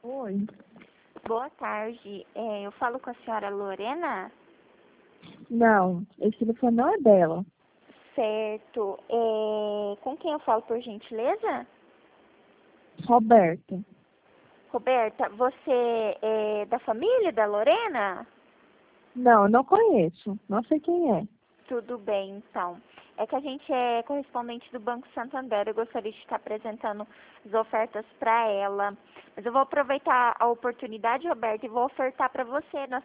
Oi. Boa tarde. Eu falo com a senhora Lorena? Não, esse telefone não é dela. Certo. Com quem eu falo, por gentileza? Roberta. Roberta, você é da família da Lorena? Não, não conheço. Não sei quem é. Tudo bem, então. É que a gente é correspondente do Banco Santander. Eu gostaria de estar apresentando as ofertas para ela. Mas eu vou aproveitar a oportunidade, Roberta, e vou ofertar para você. Nós